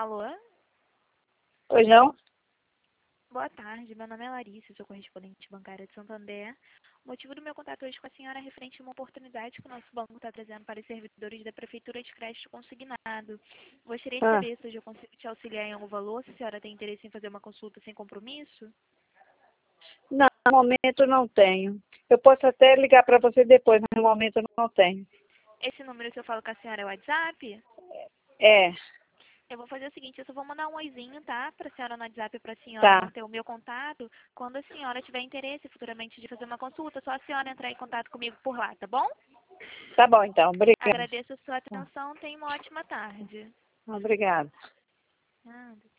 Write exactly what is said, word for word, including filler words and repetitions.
Alô? Pois não? Boa tarde, meu nome é Larissa, sou correspondente bancária de Santander. O motivo do meu contato hoje com a senhora é referente a uma oportunidade que o nosso banco está trazendo para os servidores da Prefeitura de crédito consignado. Gostaria de Ah, saber se hoje eu consigo te auxiliar em algum valor, se a senhora tem interesse em fazer uma consulta sem compromisso. não, no momento não tenho. Eu posso até ligar para você depois, mas no momento eu não tenho. Esse número que eu falo com a senhora é o WhatsApp? É, Eu vou fazer o seguinte, eu só vou mandar um oizinho, tá? Para a senhora no WhatsApp, para a senhora tá, manter o meu contato. Quando a senhora tiver interesse futuramente de fazer uma consulta, é só a senhora entrar em contato comigo por lá, tá bom? tá bom então, obrigada. Agradeço a sua atenção, tenha uma ótima tarde. Obrigada. Nada.